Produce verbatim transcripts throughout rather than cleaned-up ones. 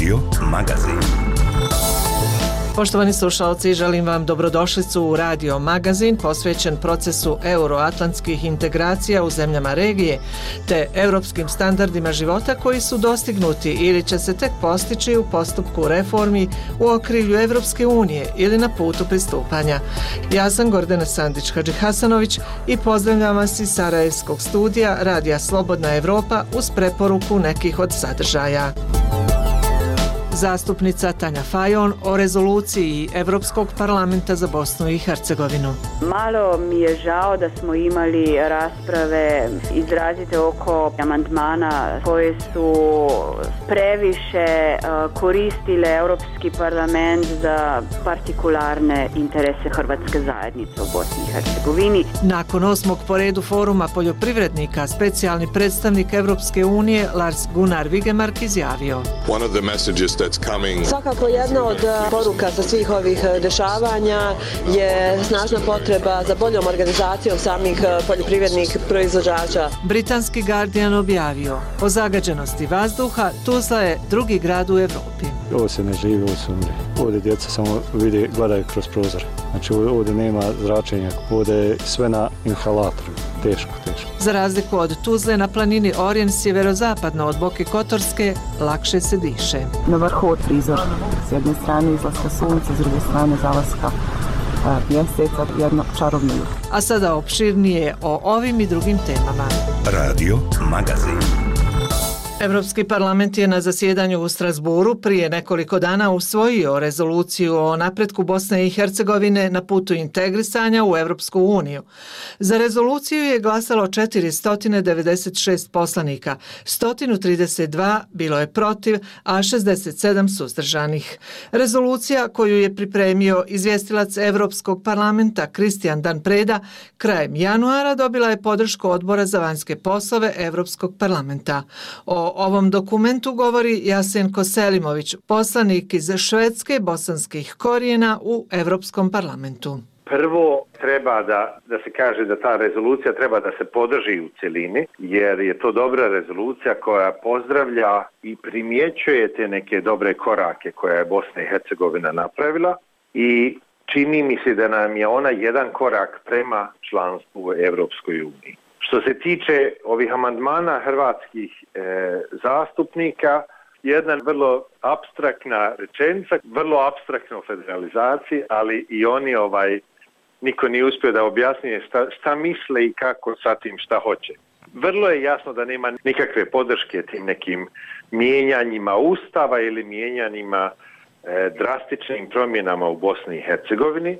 Radio Magazin. Poštovani slušalci, želim vam dobrodošlicu u Radio Magazin posvećen procesu euroatlantskih integracija u zemljama regije te europskim standardima života koji su dostignuti ili će se tek postići u postupku reformi u okrilju Evropske unije ili na putu pristupanja. Ja sam Gordana Sandić-Hadžihasanović i pozdravljam vas iz Sarajevskog studija Radija Slobodna Evropa uz preporuku nekih od sadržaja. Zastupnica Tanja Fajon o rezoluciji Evropskog parlamenta za Bosnu i Hercegovinu. Malo mi je žao da smo imali rasprave izrazite oko amandmana koje su previše koristile Europski parlament za partikularne interese hrvatske zajednice u Bosni i Hercegovini. Nakon osmog po redu foruma poljoprivrednika, specijalni predstavnik Evropske unije Lars Gunnar Vigemark izjavio: One of the messages that Svakako jedna od poruka sa svih ovih dešavanja je snažna potreba za boljom organizacijom samih poljoprivrednih proizvođača. Britanski Guardian objavio: o zagađenosti vazduha Tuzla je drugi grad u Evropi. Ovo se ne živi, ovo se umre. Ovdje djeca samo vide, gledaju kroz prozor. Znači ovdje nema zračenja, ovdje je sve na inhalatoru. Teško, teško. Za razliku od Tuzle, na planini Orijen sjeverozapadno od Boke Kotorske lakše se diše. Na vrhu od prizor, s jedne strane izlaska sunca, s druge strane zalaska mjeseca, jedno čarobno jutro. A sada opširnije o ovim i drugim temama. Radio Magazin. Evropski parlament je na zasjedanju u Strasburu prije nekoliko dana usvojio rezoluciju o napretku Bosne i Hercegovine na putu integrisanja u Evropsku uniju. Za rezoluciju je glasalo četiristo devedeset šest poslanika, sto trideset dva bilo je protiv, a šezdeset sedam suzdržanih. Rezolucija koju je pripremio izvjestilac Evropskog parlamenta Kristijan Dan Preda krajem januara dobila je podršku Odbora za vanjske poslove Evropskog parlamenta. O O ovom dokumentu govori Jasenko Selimović, poslanik iz Švedske bosanskih korijena u Europskom parlamentu. Prvo treba da, da se kaže da ta rezolucija treba da se podrži u cjelini, jer je to dobra rezolucija koja pozdravlja i primjećuje te neke dobre korake koje je Bosna i Hercegovina napravila i čini mi se da nam je ona jedan korak prema članstvu u Europskoj uniji. Što se tiče ovih amandmana hrvatskih e, zastupnika, jedna vrlo apstraktna rečenica, vrlo apstraktna federalizacija, ali i oni ovaj niko nije uspio da objasni šta, šta misle i kako sa tim šta hoće. Vrlo je jasno da nema nikakve podrške tim nekim mijenjanjima Ustava ili mijenjanjima e, drastičnim promjenama u Bosni i Hercegovini,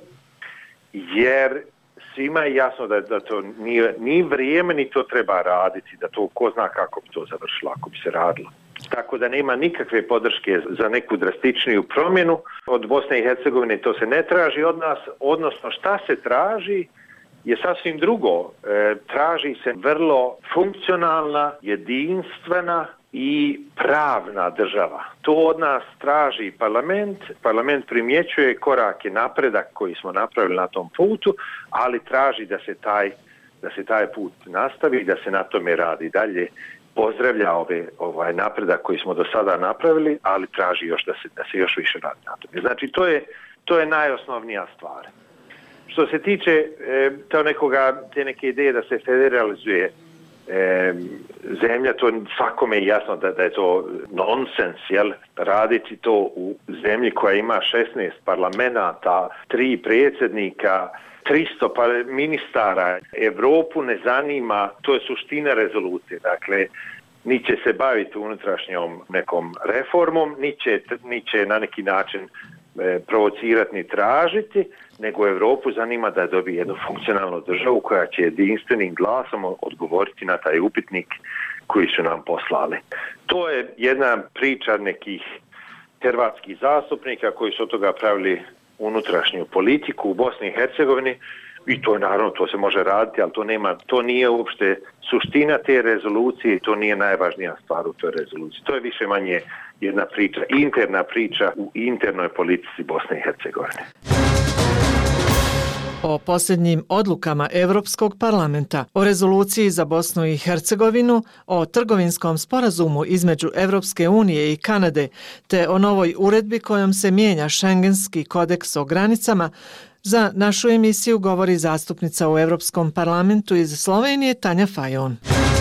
jer svima je jasno da, da to nije ni vrijeme ni to treba raditi, da to ko zna kako bi to završilo ako bi se radilo. Tako da nema nikakve podrške za neku drastičniju promjenu. Od Bosne i Hercegovine to se ne traži od nas, odnosno šta se traži je sasvim drugo. E, traži se vrlo funkcionalna, jedinstvena i pravna država. To od nas traži parlament. Parlament primjećuje korake napredak koji smo napravili na tom putu, ali traži da se taj, da se taj put nastavi i da se na tome radi dalje. Pozdravlja ove, ovaj napredak koji smo do sada napravili, ali traži još da se, da se još više radi na tome. Znači to je, to je najosnovnija stvar. Što se tiče e, to nekoga, te neke ideje da se federalizuje E, zemlja, to svakome je jasno da, da je to nonsens, jel? Raditi to u zemlji koja ima šesnaest parlamenata, tri predsjednika, tristo ministara. Evropu ne zanima, to je suština rezolucije, dakle ni će se baviti unutrašnjom nekom reformom, ni će, ni će na neki način e, provocirati ni tražiti, nego Evropu zanima da dobije jednu funkcionalnu državu koja će jedinstvenim glasom odgovoriti na taj upitnik koji su nam poslali. To je jedna priča nekih hrvatskih zastupnika koji su od toga pravili unutrašnju politiku u Bosni i Hercegovini i to je naravno, to se može raditi, ali to nema, to nije uopšte suština te rezolucije i to nije najvažnija stvar u toj rezoluciji. To je više manje jedna priča, interna priča u internoj politici Bosne i Hercegovine. o posljednjim odlukama Europskog parlamenta, o rezoluciji za Bosnu i Hercegovinu, o trgovinskom sporazumu između Europske unije i Kanade, te o novoj uredbi kojom se mijenja Schengenski kodeks o granicama, za našu emisiju govori zastupnica u Europskom parlamentu iz Slovenije Tanja Fajon.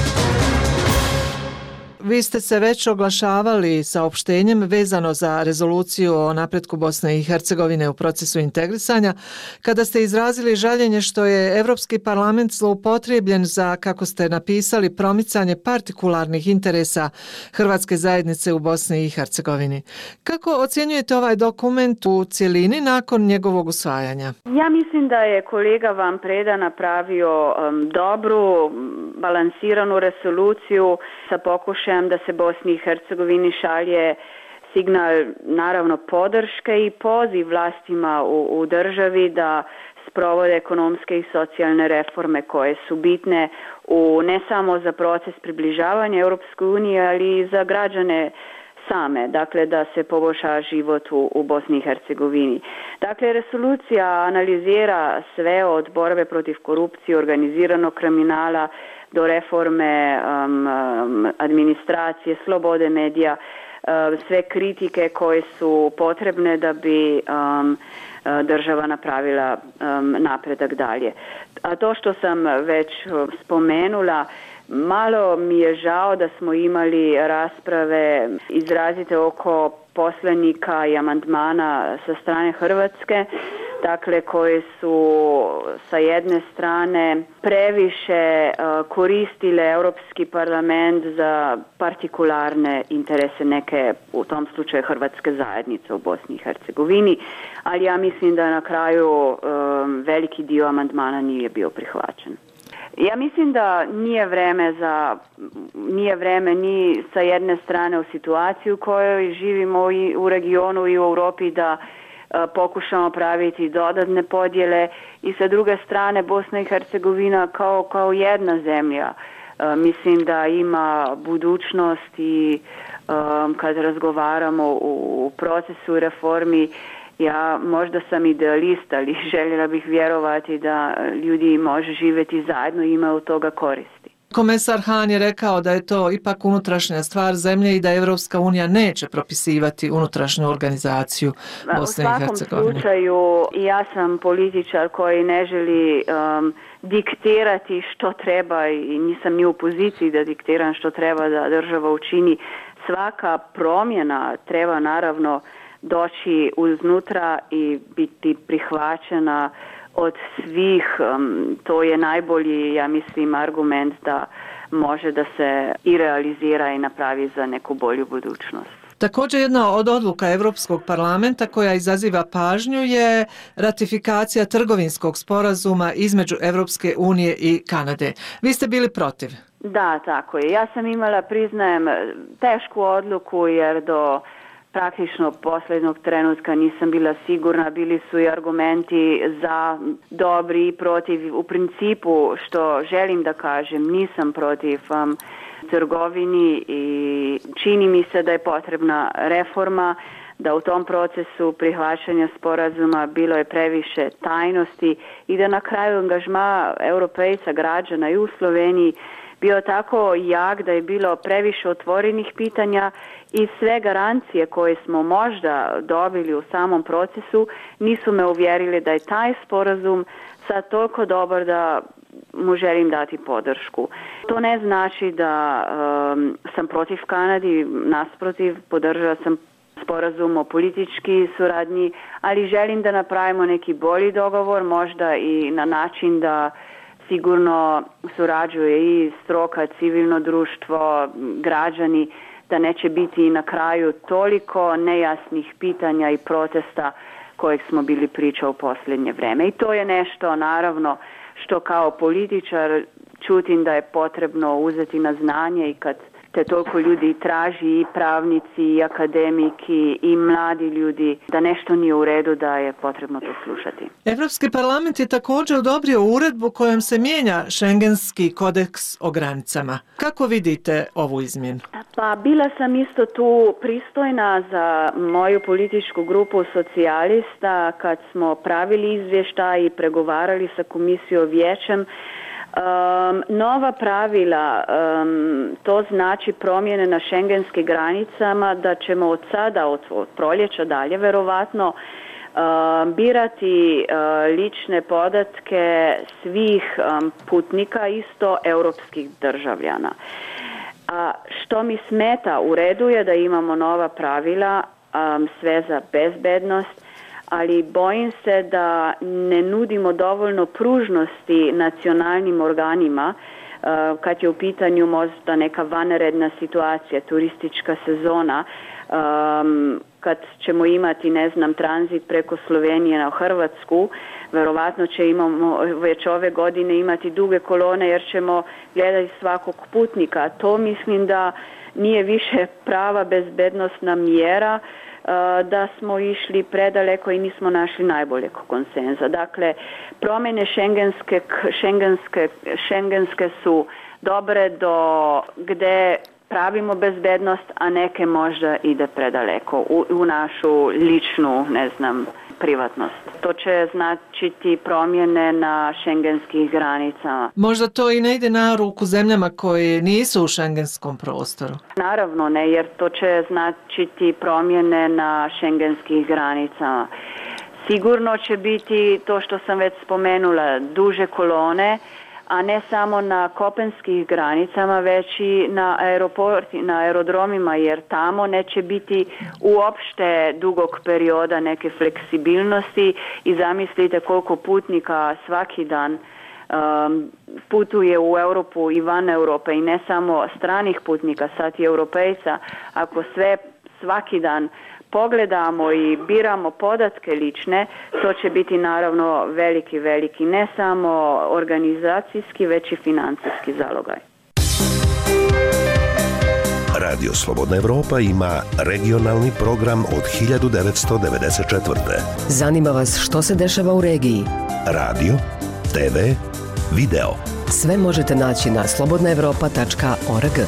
Vi ste se već oglašavali saopštenjem vezano za rezoluciju o napretku Bosne i Hercegovine u procesu integrisanja, kada ste izrazili žaljenje što je Europski parlament zloupotrijebljen za, kako ste napisali, promicanje partikularnih interesa hrvatske zajednice u Bosni i Hercegovini. Kako ocjenjujete ovaj dokument u cjelini nakon njegovog usvajanja? Ja mislim da je kolega Van Preda napravio um, dobru, balansiranu rezoluciju sa pokušajem da se Bosni i Hercegovini šalje signal naravno podrške i poziv vlastima u, u državi da sprovode ekonomske i socijalne reforme koje su bitne u, ne samo za proces približavanja Europskoj uniji, ali i za građane same, dakle da se poboljša život u, u Bosni i Hercegovini. Dakle, rezolucija analizira sve od borbe protiv korupcije, organiziranog kriminala do reforme um, um, administracije, slobode medija, um, sve kritike koje su potrebne da bi um, država napravila um, napredak dalje. A to što sam već spomenula, malo mi je žao da smo imali rasprave izrazite oko poslanika i amandmana sa strane Hrvatske, dakle koje su sa jedne strane previše uh, koristile Europski parlament za partikularne interese neke, u tom slučaju hrvatske zajednice u Bosni i Hercegovini, ali ja mislim da na kraju um, veliki dio amandmana nije bio prihvaćen. Ja mislim da nije vreme za, nije vreme ni sa jedne strane u situaciju u kojoj živimo i u regionu i u Europi da a, pokušamo praviti dodatne podjele i sa druge strane Bosna i Hercegovina kao, kao jedna zemlja. A, mislim da ima budućnost i a, kad razgovaramo u, u procesu reformi, ja možda sam idealista, ali željela bih vjerovati da ljudi može živjeti zajedno i ima od toga koristi. Komesar Hahn je rekao da je to ipak unutrašnja stvar zemlje i da Evropska unija neće propisivati unutrašnju organizaciju Bosne i Hercegovine. U svakom slučaju, ja sam političar koji ne želi um, diktirati što treba i nisam ni u poziciji da diktiram što treba da država učini. Svaka promjena treba naravno doći uznutra i biti prihvaćena od svih. Um, to je najbolji, ja mislim, argument da može da se i realizira i napravi za neku bolju budućnost. Također jedna od odluka Europskog parlamenta koja izaziva pažnju je ratifikacija trgovinskog sporazuma između Europske unije i Kanade. Vi ste bili protiv? Da, tako je. Ja sam imala, priznajem, tešku odluku jer do praktično posljednog trenutka nisam bila sigurna, bili su i argumenti za, dobri i protiv. U principu, što želim da kažem, nisam protiv um, trgovini i čini mi se da je potrebna reforma, da u tom procesu prihvaćanja sporazuma bilo je previše tajnosti i da na kraju angažma europejca, građana i u Sloveniji bio tako jak da je bilo previše otvorenih pitanja i sve garancije koje smo možda dobili u samom procesu nisu me uvjerili da je taj sporazum sad toliko dobar da mu želim dati podršku. To ne znači da um, sam protiv Kanadi, nasprotiv, podržala sam sporazum o politički suradnji, ali želim da napravimo neki bolji dogovor, možda i na način da sigurno surađuje i stroka, civilno društvo, građani, da neće biti na kraju toliko nejasnih pitanja i protesta kojeg smo bili priča u posljednje vreme. I to je nešto, naravno, što kao političar čutim da je potrebno uzeti na znanje i kad te toliko ljudi traži, i pravnici, i akademiki, i mladi ljudi, da nešto nije u redu, da je potrebno to slušati. Europski parlament je također odobrio uredbu kojom se mijenja Schengenski kodeks o granicama. Kako vidite ovu izmjenu? Pa bila sam isto tu pristojna za moju političku grupu socijalista kad smo pravili izvještaj i pregovarali sa komisijom vijećem. Um, nova pravila, um, to znači promjene na šengenskim granicama, da ćemo od sada, od, od proljeća dalje, verovatno, uh, birati uh, lične podatke svih um, putnika, isto europskih državljana. A što mi smeta, u redu je da imamo nova pravila, um, sve za bezbednost, ali bojim se da ne nudimo dovoljno pružnosti nacionalnim organima uh, kad je u pitanju možda neka vanredna situacija, turistička sezona, um, kad ćemo imati, ne znam, tranzit preko Slovenije na Hrvatsku, verovatno će imamo već ove godine imati duge kolone jer ćemo gledati svakog putnika. To mislim da nije više prava bezbednostna mjera, da smo išli predaleko i nismo našli najboljeg konsenza. Dakle, promjene šengenske, šengenske, šengenske su dobre do gdje pravimo bezbednost, a neke možda ide predaleko u, u našu ličnu, ne znam, privatnost. To će značiti promjene na šengenskih granicama. Možda to i ne ide na ruku zemljama koje nisu u šengenskom prostoru. Naravno ne, jer to će značiti promjene na šengenskih granicama. Sigurno će biti to što sam već spomenula, duže kolone, a ne samo na kopenskih granicama, već i na aeroporti, na aerodromima, jer tamo neće biti uopšte dugog perioda neke fleksibilnosti i zamislite koliko putnika svaki dan um, putuje u Europu i van Europe i ne samo stranih putnika, sad i europejca. Ako sve svaki dan pogledamo i biramo podatke lične, to će biti naravno veliki, veliki, ne samo organizacijski, već i financijski zalogaj. Radio Slobodna Evropa ima regionalni program od hiljadu devetsto devedeset četvrte. Zanima vas što se dešava u regiji? Radio, te ve, video. Sve možete naći na slobodna evropa tačka org.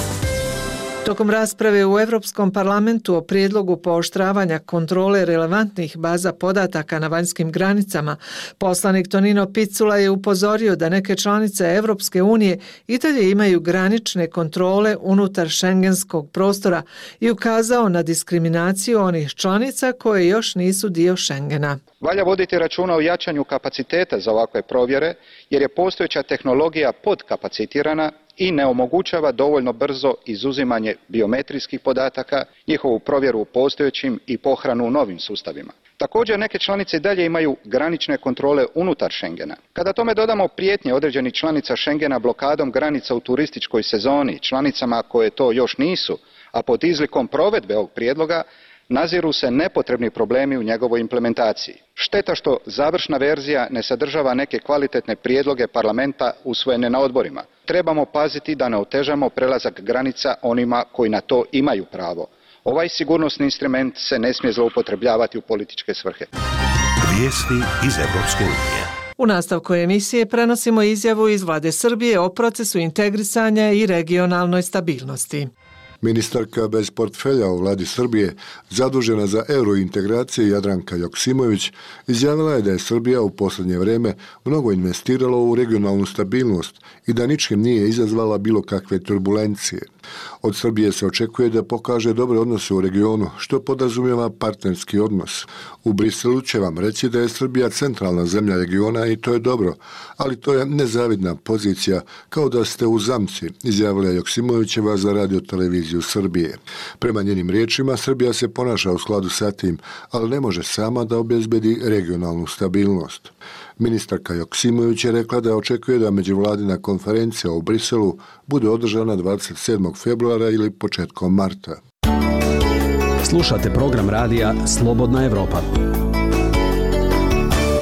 Tokom rasprave u Europskom parlamentu o prijedlogu pooštravanja kontrole relevantnih baza podataka na vanjskim granicama, poslanik Tonino Picula je upozorio da neke članice Europske unije i dalje imaju granične kontrole unutar šengenskog prostora i ukazao na diskriminaciju onih članica koje još nisu dio Šengena. Valja voditi računa o jačanju kapaciteta za ovakve provjere, jer je postojeća tehnologija podkapacitirana i ne omogućava dovoljno brzo izuzimanje biometrijskih podataka, njihovu provjeru u postojećim i pohranu u novim sustavima. Također, neke članice i dalje imaju granične kontrole unutar Schengena. Kada tome dodamo prijetnje određenih članica Schengena blokadom granica u turističkoj sezoni, članicama koje to još nisu, a pod izlikom provedbe ovog prijedloga, naziru se nepotrebni problemi u njegovoj implementaciji. Šteta što završna verzija ne sadržava neke kvalitetne prijedloge parlamenta usvojene na odborima. Trebamo paziti da ne otežamo prelazak granica onima koji na to imaju pravo. Ovaj sigurnosni instrument se ne smije zloupotrebljavati u političke svrhe. Vijesti iz Evropske unije. U nastavku emisije prenosimo izjavu iz vlade Srbije o procesu integrisanja i regionalnoj stabilnosti. Ministarka bez portfelja u vladi Srbije, zadužena za eurointegracije Jadranka Joksimović, izjavila je da je Srbija u posljednje vrijeme mnogo investirala u regionalnu stabilnost i da ničim nije izazvala bilo kakve turbulencije. Od Srbije se očekuje da pokaže dobre odnose u regionu, što podrazumijeva partnerski odnos. U Briselu će vam reći da je Srbija centralna zemlja regiona i to je dobro, ali to je nezavidna pozicija, kao da ste u zamci, izjavila je Joksimovićeva za radioteleviziju Srbije. Prema njenim riječima, Srbija se ponaša u skladu sa tim, ali ne može sama da obezbedi regionalnu stabilnost. Ministarka Joksimović je rekla da očekuje da međuvladina konferencija u Briselu bude održana dvadeset sedmog februara ili početkom marta. Slušate program radija Slobodna Evropa.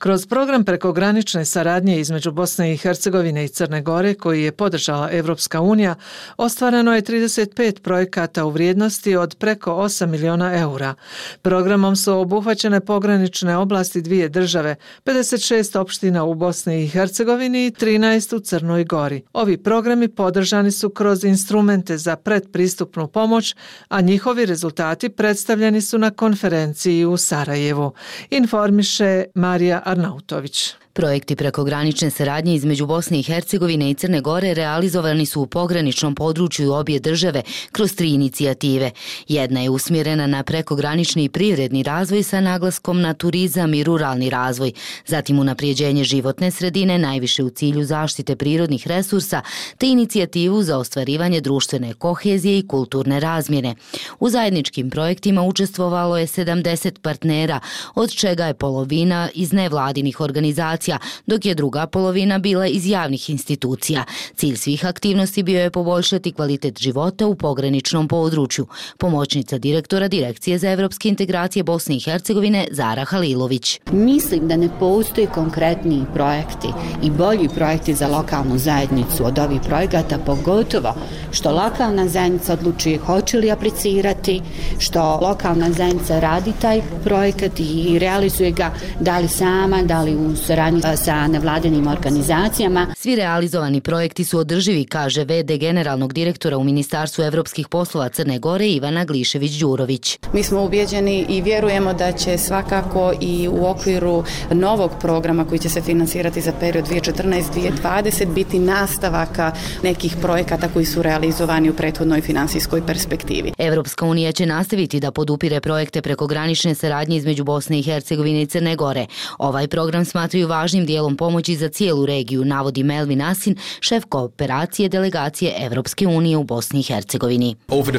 Kroz program prekogranične saradnje između Bosne i Hercegovine i Crne Gore, koji je podržala Evropska unija, ostvareno je trideset pet projekata u vrijednosti od preko osam miliona eura. Programom su obuhvaćene pogranične oblasti dvije države, pedeset šest opština u Bosni i Hercegovini i trinaest u Crnoj Gori. Ovi programi podržani su kroz instrumente za predpristupnu pomoć, a njihovi rezultati predstavljeni su na konferenciji u Sarajevu, informiše Marija Arnautović. Projekti prekogranične saradnje između Bosne i Hercegovine i Crne Gore realizovani su u pograničnom području obje države kroz tri inicijative. Jedna je usmjerena na prekogranični i privredni razvoj sa naglaskom na turizam i ruralni razvoj, zatim unaprijeđenje životne sredine najviše u cilju zaštite prirodnih resursa, te inicijativu za ostvarivanje društvene kohezije i kulturne razmjene. U zajedničkim projektima učestvovalo je sedamdeset partnera, od čega je polovina iz nevladinih organizacija, dok je druga polovina bila iz javnih institucija. Cilj svih aktivnosti bio je poboljšati kvalitet života u pograničnom području. Pomoćnica direktora Direkcije za evropske integracije Bosne i Hercegovine Zara Halilović. Mislim da ne postoji konkretniji projekti i bolji projekti za lokalnu zajednicu od ovih projekata, pogotovo što lokalna zajednica odlučuje hoće li aplicirati, što lokalna zajednica radi taj projekat i realizuje ga da li sama, da li u saradnji sa nevladinim organizacijama. Svi realizovani projekti su održivi, kaže ve de generalnog direktora u Ministarstvu evropskih poslova Crne Gore Ivana Glišević-Đurović. Mi smo ubjeđeni i vjerujemo da će svakako i u okviru novog programa koji će se finansirati za period dvije tisuće četrnaeste do dvije tisuće dvadesete biti nastavaka nekih projekata koji su realizovani u prethodnoj finansijskoj perspektivi. Evropska unija će nastaviti da podupire projekte prekogranične saradnje između Bosne i Hercegovine i Crne Gore. Ovaj program smatraju važnim dijelom pomoći za cijelu regiju, navodi Melvin Asin, šef kooperacije delegacije Evropske unije u Bosni i Hercegovini.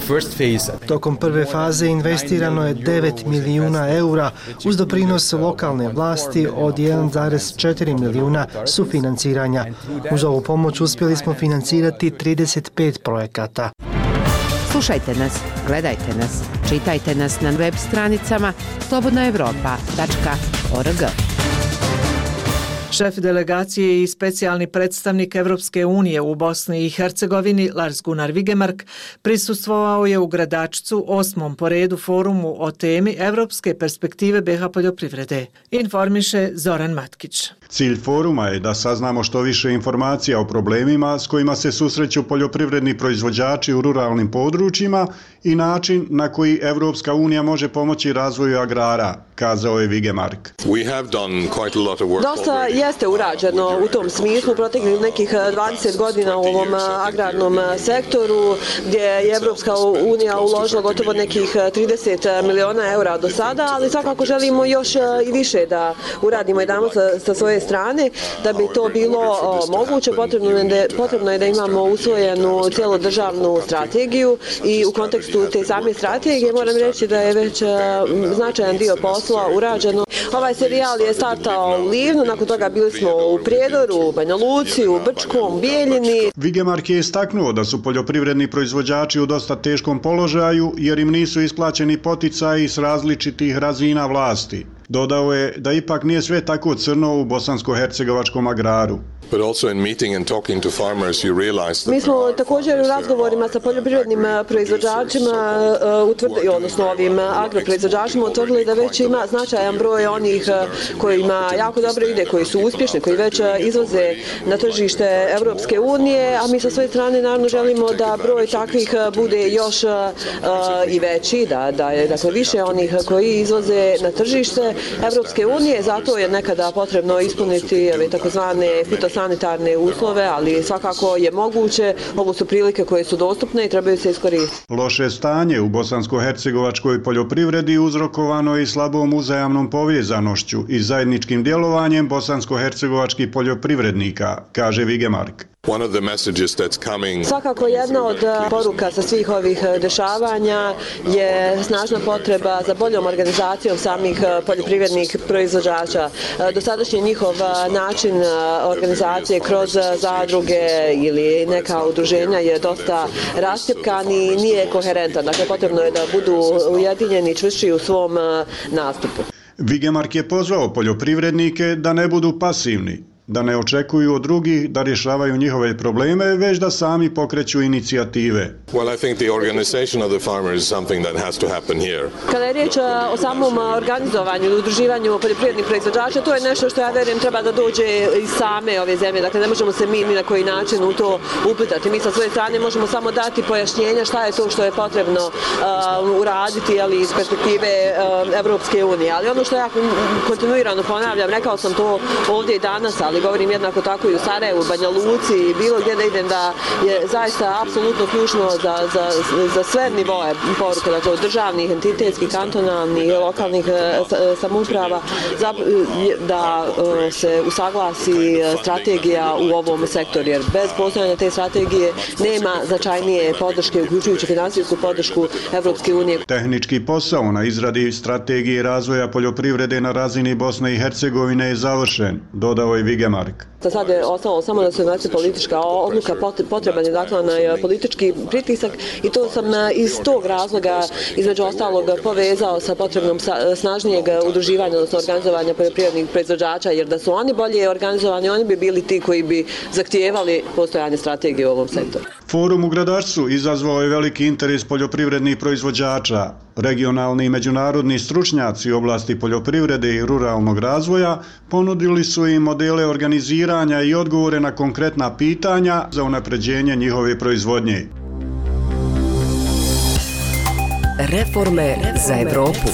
Tokom prve faze investirano je devet milijuna eura uz doprinos lokalne vlasti od jedan zarez četiri milijuna sufinanciranja. Uz ovu pomoć uspjeli smo financirati trideset pet projekata. Slušajte nas, gledajte nas, čitajte nas na web stranicama slobodna evropa tačka org. Šef delegacije i specijalni predstavnik Evropske unije u Bosni i Hercegovini Lars Gunnar Vigemark prisustvovao je u Gradačcu osmom po redu forumu o temi Evropske perspektive be ha poljoprivrede, informiše Zoran Matkić. Cilj foruma je da saznamo što više informacija o problemima s kojima se susreću poljoprivredni proizvođači u ruralnim područjima i način na koji Evropska unija može pomoći razvoju agrara, kazao je Vigemark. Dosta jeste urađeno u tom smislu u proteklih nekih dvadeset godina u ovom agrarnom sektoru, gdje je Evropska unija uložila gotovo nekih trideset miliona eura do sada, ali svakako želimo još i više da uradimo jedanput sa svoje strane. Da bi to bilo moguće, potrebno je da, potrebno je da imamo usvojenu cjelodržavnu strategiju i u kontekstu te same strategije moram reći da je već značajan dio posla urađeno. Ovaj serijal je startao u Livnu, nakon toga bili smo u Prijedoru, u Banja Luci, u Brčkom, Bijeljini. Vigemark je istaknuo da su poljoprivredni proizvođači u dosta teškom položaju jer im nisu isplaćeni poticaji s različitih razina vlasti. Dodao je da ipak nije sve tako crno u bosansko-hercegovačkom agraru. Mi smo također u razgovorima sa poljoprivrednim proizvođačima, utvrdili, odnosno ovim agroproizvođačima, utvrdili da već ima značajan broj onih kojima jako dobro ide, koji su uspješni, koji već izvoze na tržište Evropske unije, a mi sa svoje strane naravno želimo da broj takvih bude još i veći, da, da je dakle, više onih koji izvoze na tržište Evropske unije, zato je nekada potrebno ispuniti ove takozvane fitosanitarne uslove, ali svakako je moguće, ovo su prilike koje su dostupne i trebaju se iskoristiti. Loše stanje u bosansko-hercegovačkoj poljoprivredi uzrokovano je i slabom uzajamnom povezanošću i zajedničkim djelovanjem bosansko-hercegovačkih poljoprivrednika, kaže Vigemark. Svakako jedna od poruka sa svih ovih dešavanja je snažna potreba za boljom organizacijom samih poljoprivrednih proizvođača. Dosadašnji njihov način organizacije kroz zadruge ili neka udruženja je dosta rascjepkan i nije koherentan. Dakle, potrebno je da budu ujedinjeni i čvršći u svom nastupu. Vigemark je pozvao poljoprivrednike da ne budu pasivni, da ne očekuju od drugih da rješavaju njihove probleme, već da sami pokreću inicijative. Well, I think the organization of the farmers is something that has to happen here. Kada je riječ o samom organizovanju i udruživanju poljoprivrednih proizvođača, to je nešto što ja verujem treba da dođe iz same ove zemlje. Dakle, ne možemo se mi ni na koji način u to uplitati. Mi sa svoje strane možemo samo dati pojašnjenja šta je to što je potrebno uh, uraditi, ali iz perspektive uh, Evropske unije. Ali ono što ja kontinuirano ponavljam, rekao sam to ovdje i danas, ali govorim jednako tako i u Sarajevu, Banja Luci i bilo gdje da idem, da je zaista apsolutno ključno za, za, za sve nivoe poruke, dakle od državnih, entitetskih, kantonalnih, lokalnih samouprava, da se usaglasi strategija u ovom sektoru, jer bez postojanja te strategije nema značajnije podrške, uključujući finansijsku podršku Evropske unije. Tehnički posao na izradi strategije razvoja poljoprivrede na razini Bosne i Hercegovine je završen, dodao je Vigemark. Sad je ostalo samo da se znači politička odluka, potreban je dakle na politički pritisak i to sam iz tog razloga između ostalog povezao sa potrebnom snažnijeg udruživanja, odnosno organizovanja poljoprivrednih proizvođača, jer da su oni bolje organizovani, oni bi bili ti koji bi zahtijevali postojanje strategije u ovom sektoru. Forum u Gradarcu izazvao je veliki interes poljoprivrednih proizvođača. Regionalni i međunarodni stručnjaci u oblasti poljoprivrede i ruralnog razvoja ponudili su im modele organiziranja i odgovore na konkretna pitanja za unapređenje njihove proizvodnje. Reforme za Evropu.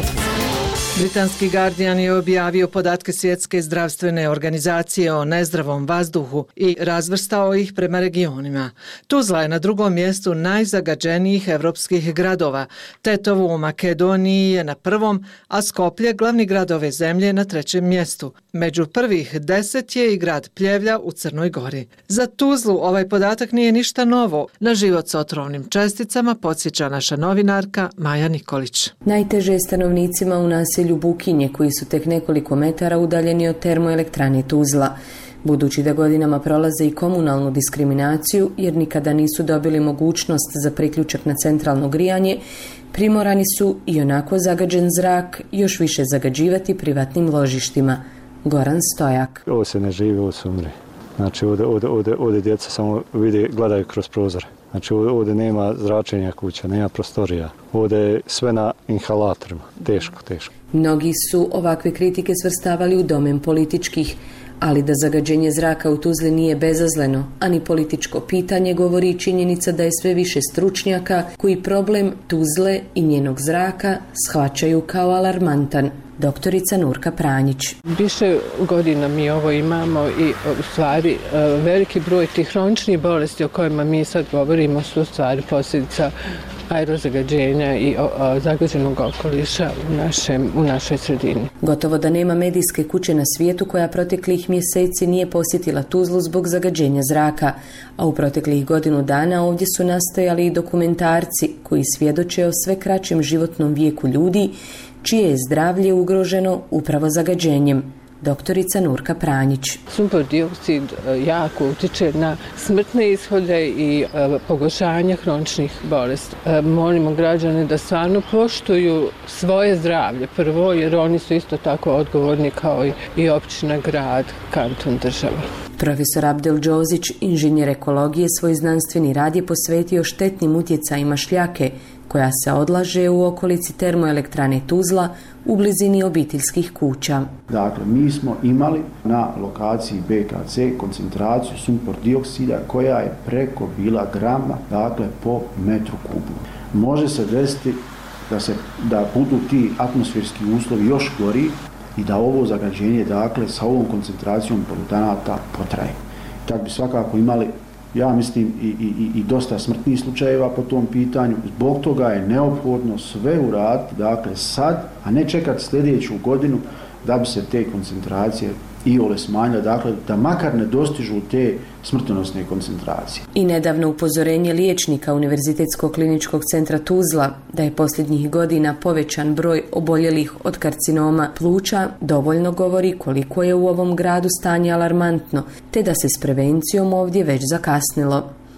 Britanski Guardian je objavio podatke Svjetske zdravstvene organizacije o nezdravom vazduhu i razvrstao ih prema regionima. Tuzla je na drugom mjestu najzagađenijih evropskih gradova. Tetovo u Makedoniji je na prvom, a Skoplje, glavni grad ove zemlje, na trećem mjestu. Među prvih deset je i grad Pljevlja u Crnoj Gori. Za Tuzlu ovaj podatak nije ništa novo. Na život s otrovnim česticama podsjeća naša novinarka Maja Nikolić. Najteže je stanovnicima u naselju Bukinje, koji su tek nekoliko metara udaljeni od termoelektrane Tuzla. Budući da godinama prolaze i komunalnu diskriminaciju, jer nikada nisu dobili mogućnost za priključak na centralno grijanje, primorani su i onako zagađen zrak još više zagađivati privatnim ložištima. Goran Stojak. Ovo se ne živi, ovo se umre. Znači, ovdje, ovdje, ovdje, ovdje djeca samo vide, gledaju kroz prozor. Znači, ovdje nema zračenja kuća, nema prostorija. Ovdje je sve na inhalatorima. Teško, teško. Mnogi su ovakve kritike svrstavali u domen političkih, ali da zagađenje zraka u Tuzli nije bezazleno, ani političko pitanje, govori i činjenica da je sve više stručnjaka koji problem Tuzle i njenog zraka shvaćaju kao alarmantan. Doktorica Nurka Pranjić. Više godina mi ovo imamo i u stvari veliki broj tih hroničnih bolesti o kojima mi sad govorimo su u stvari posljedica aerozagađenja i zagađenog okoliša u, našem, u našoj sredini. Gotovo da nema medijske kuće na svijetu koja proteklih mjeseci nije posjetila Tuzlu zbog zagađenja zraka, a u proteklih godinu dana ovdje su nastojali i dokumentarci koji svjedoče o sve kraćem životnom vijeku ljudi čije je zdravlje ugroženo upravo zagađenjem. Doktorica Nurka Pranjić. Sumpor dioksid jako utiče na smrtne ishode i e, pogoršanje hroničnih bolesti. E, molimo građane da stvarno poštuju svoje zdravlje prvo, jer oni su isto tako odgovorni kao i, i općina, grad, kanton, država. Profesor Abdel Džozić, inženjer ekologije, svoj znanstveni rad je posvetio štetnim utjecajima šljake koja se odlaže u okolici termoelektrane Tuzla u blizini obiteljskih kuća. Dakle, mi smo imali na lokaciji B K C koncentraciju sumpor dioksida koja je preko bila grama, dakle, po metru kubnom. Može se desiti da, se, da budu ti atmosferski uslovi još gori i da ovo zagađenje, dakle, sa ovom koncentracijom polutanata potraje. Tako bi svakako imali, ja mislim, i, i, i dosta smrtnih slučajeva po tom pitanju. Zbog toga je neophodno sve uraditi, dakle, sad, a ne čekati sljedeću godinu da bi se te koncentracije iole smanjile, dakle, da makar ne dostižu te smrtonosne koncentracije. I nedavno upozorenje liječnika Univerzitetskog kliničkog centra Tuzla da je posljednjih godina povećan broj oboljelih od karcinoma pluća dovoljno govori koliko je u ovom gradu stanje alarmantno, te da se s prevencijom ovdje već zakasnilo.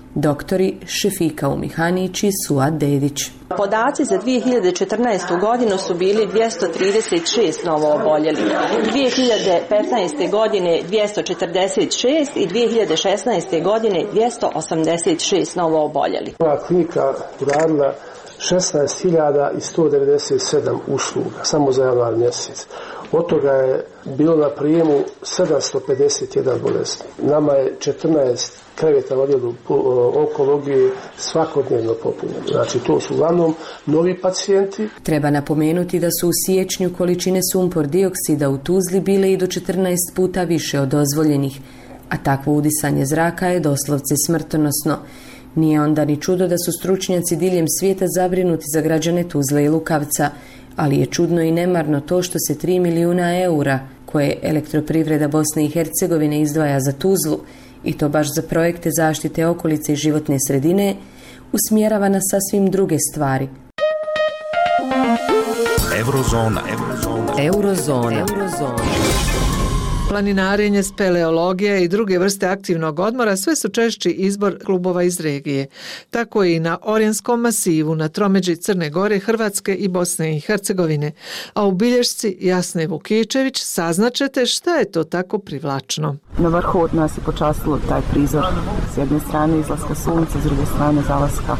Doktori Šefika Umihanić i Suad Dedić. Podaci za dvije hiljade četrnaestu godinu su bili dvjesto trideset šest novooboljelih, dvije hiljade petnaeste. godine dvjesto četrdeset šest i dvije hiljade šesnaeste. godine dvjesto osamdeset šest novooboljelih. Ova klinika uradila šesnaest hiljada sto devedeset sedam usluga samo za januar mjesec. Od toga je bilo na prijemu sedamsto pedeset jedan bolesnik. Nama je četrnaest kreveta u odjelu onkologije svakodnevno popunjeno. Znači to su uglavnom novi pacijenti. Treba napomenuti da su u siječnju količine sumpor dioksida u Tuzli bile i do četrnaest puta više od dozvoljenih, a takvo udisanje zraka je doslovce smrtonosno. Nije onda ni čudo da su stručnjaci diljem svijeta zabrinuti za građane Tuzle i Lukavca, ali je čudno i nemarno to što se tri milijuna eura koje Elektroprivreda Bosne i Hercegovine izdvaja za Tuzlu, i to baš za projekte zaštite okolice i životne sredine, usmjerava na sasvim druge stvari. Eurozona. Eurozona. Eurozona. Eurozona. Planinarenje, speleologija i druge vrste aktivnog odmora sve su češći izbor klubova iz regije. Tako i na Orjanskom masivu, na tromeđi Crne Gore, Hrvatske i Bosne i Hercegovine. A u bilješci Jasne Vukičević saznačete šta je to tako privlačno. Na vrhu od nas je počastilo taj prizor. S jedne strane izlaska sunca, s druge strane zalaska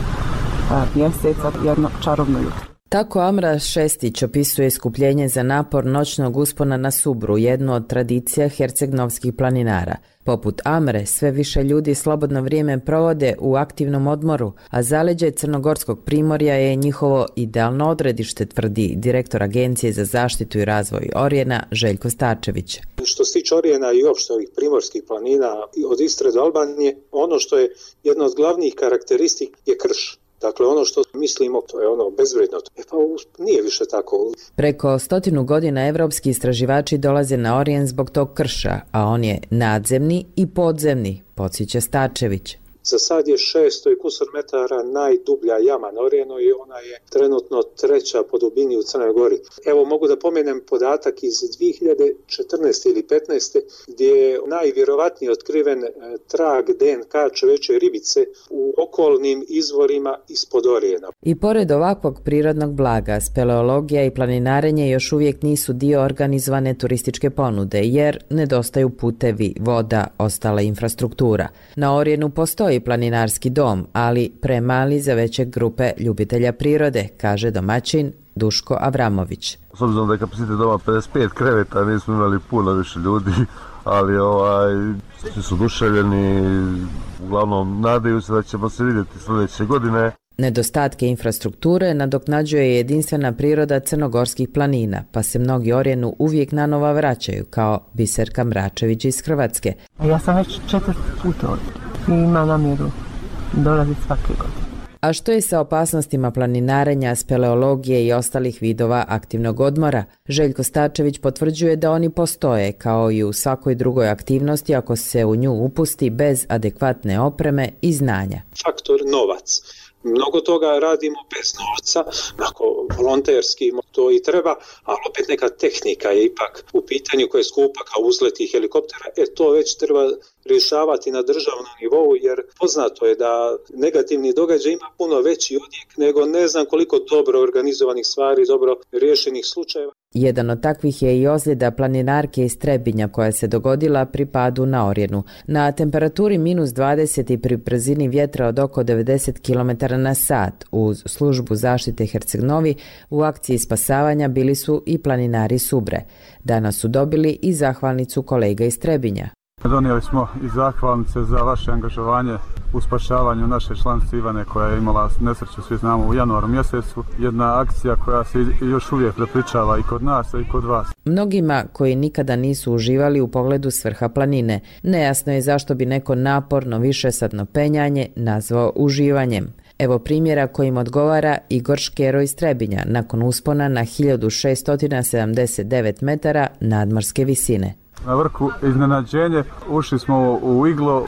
mjeseca, jedno čarobno jutro. Tako Amra Šestić opisuje iskupljenje za napor noćnog uspona na Subru, jednu od tradicija hercegnovskih planinara. Poput Amre, sve više ljudi slobodno vrijeme provode u aktivnom odmoru, a zaleđe Crnogorskog primorja je njihovo idealno odredište, tvrdi direktor Agencije za zaštitu i razvoj Orijena Željko Starčević. Što se tiče Orijena i uopšte ovih primorskih planina od Istre do Albanije, ono što je jedna od glavnih karakteristika je krš. Dakle, ono što mislimo, to je ono bezvredno. E pa nije više tako. Preko stotinu godina evropski istraživači dolaze na Orijen zbog tog krša, a on je nadzemni i podzemni, podsjeća Starčević. Za sad je šesto i kusur metara najdublja jama na Orijenu i ona je trenutno treća po dubini u Crnoj Gori. Evo mogu da pomenem podatak iz dvije hiljade četrnaeste ili petnaeste gdje je najvjerovatnije otkriven trag D N K čoveče ribice u okolnim izvorima ispod Orijena. I pored ovakvog prirodnog blaga, speleologija i planinarenje još uvijek nisu dio organizovane turističke ponude jer nedostaju putevi, voda, ostala infrastruktura. Na Orijenu postoji planinarski dom, ali premali za veće grupe ljubitelja prirode, kaže domaćin Duško Avramović. S obzirom da je kapacitet doma pedeset pet kreveta, nismo imali puno više ljudi, ali ovaj, svi su oduševljeni, uglavnom nadaju se da ćemo se vidjeti sljedeće godine. Nedostatke infrastrukture nadoknađuje jedinstvena priroda crnogorskih planina, pa se mnogi Orijenu uvijek nanova vraćaju, kao Biserka Mračević iz Hrvatske. Ja sam već četvrti put ovdje i imam namjeru dolaziti svake godine. A što je sa opasnostima planinarenja, speleologije i ostalih vidova aktivnog odmora? Željko Starčević potvrđuje da oni postoje, kao i u svakoj drugoj aktivnosti ako se u nju upusti bez adekvatne opreme i znanja. Faktor novac. Mnogo toga radimo bez novca, ako volonterski to i treba, ali opet neka tehnika je ipak u pitanju koja je skupa kao uzleti helikoptera, e to već treba rješavati na državnom nivou jer poznato je da negativni događaj ima puno veći odjek nego ne znam koliko dobro organizovanih stvari, dobro rješenih slučajeva. Jedan od takvih je i ozljeda planinarke iz Trebinja koja se dogodila pri padu na Orijenu. Na temperaturi minus dvadeset i pri brzini vjetra od oko devedeset kilometara na sat uz službu zaštite Herceg-Novi u akciji spasavanja bili su i planinari Subre. Danas su dobili i zahvalnicu kolega iz Trebinja. Donijeli smo i zahvalnice za vaše angažovanje u spašavanju naše članice Ivane koja je imala nesreću, svi znamo, u januaru mjesecu. Jedna akcija koja se još uvijek prepričava i kod nas i kod vas. Mnogima koji nikada nisu uživali u pogledu s vrha planine, nejasno je zašto bi neko naporno višesadno penjanje nazvao uživanjem. Evo primjera kojim odgovara Igor Škero iz Trebinja nakon uspona na hiljadu šesto sedamdeset devet metara nadmorske visine. Na vrhu iznenađenje, ušli smo u iglo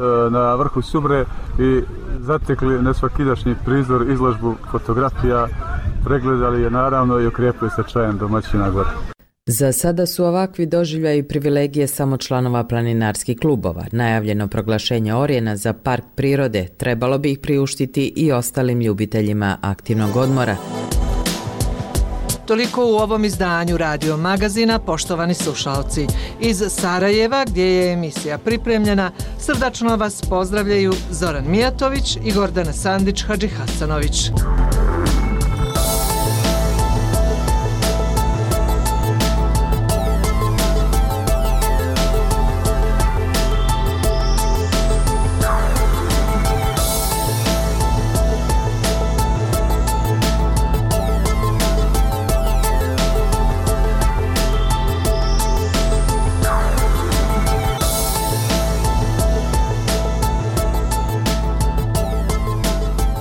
na vrhu Subre i zatekli nesvakidašnji prizor, izložbu fotografija, pregledali je naravno i okrijepili se čajem domaćina gore. Za sada su ovakvi doživljaji i privilegije samo članova planinarskih klubova. Najavljeno proglašenje Orijena za park prirode trebalo bi ih priuštiti i ostalim ljubiteljima aktivnog odmora. Toliko u ovom izdanju Radio Magazina, poštovani slušalci. Iz Sarajeva, gdje je emisija pripremljena, srdačno vas pozdravljaju Zoran Mijatović i Gordana Sandić-Hadžihasanović.